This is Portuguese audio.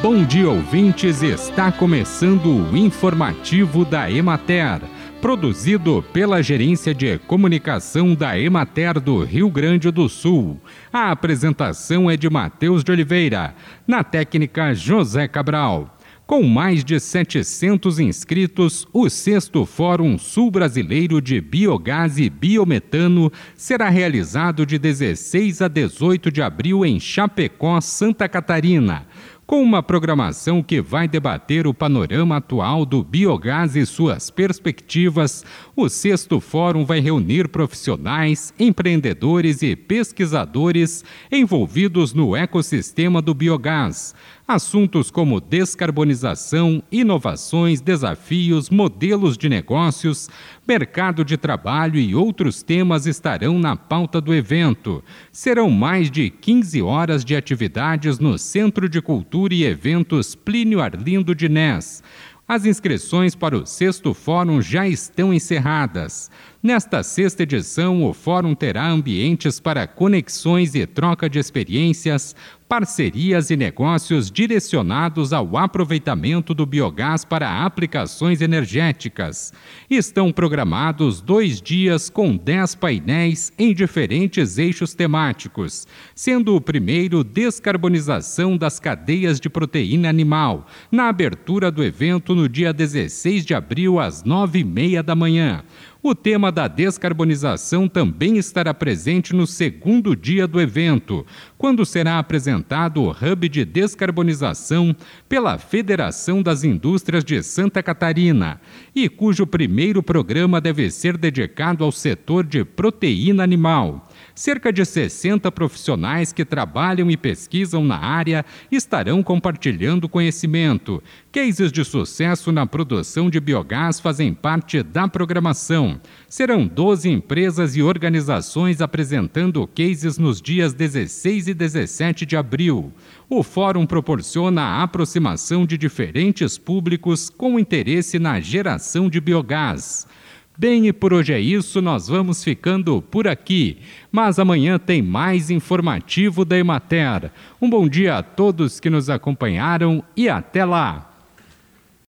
Bom dia, ouvintes! Está começando o informativo da Emater, produzido pela Gerência de Comunicação da Emater do Rio Grande do Sul. A apresentação é de Matheus de Oliveira, na técnica José Cabral. Com mais de 700 inscritos, o 6º Fórum Sul-Brasileiro de Biogás e Biometano será realizado de 16 a 18 de abril em Chapecó, Santa Catarina, com uma programação que vai debater o panorama atual do biogás e suas perspectivas. O 6º Fórum vai reunir profissionais, empreendedores e pesquisadores envolvidos no ecossistema do biogás. Assuntos como descarbonização, inovações, desafios, modelos de negócios, mercado de trabalho e outros temas estarão na pauta do evento. Serão mais de 15 horas de atividades no Centro de Cultura e Eventos Plínio Arlindo de Nés. As inscrições para o 6º Fórum já estão encerradas. Nesta 6ª edição, o Fórum terá ambientes para conexões e troca de experiências, parcerias e negócios direcionados ao aproveitamento do biogás para aplicações energéticas. Estão programados 2 dias com 10 painéis em diferentes eixos temáticos, sendo o primeiro descarbonização das cadeias de proteína animal, na abertura do evento no dia 16 de abril às 9h30 da manhã. O tema da descarbonização também estará presente no 2º dia do evento, quando será apresentado o Hub de Descarbonização pela Federação das Indústrias de Santa Catarina, e cujo primeiro programa deve ser dedicado ao setor de proteína animal. Cerca de 60 profissionais que trabalham e pesquisam na área estarão compartilhando conhecimento. Cases de sucesso na produção de biogás fazem parte da programação. Serão 12 empresas e organizações apresentando cases nos dias 16 e 17 de abril. O fórum proporciona a aproximação de diferentes públicos com interesse na geração de biogás. Bem, e por hoje é isso, nós vamos ficando por aqui. Mas amanhã tem mais informativo da Emater. Um bom dia a todos que nos acompanharam e até lá!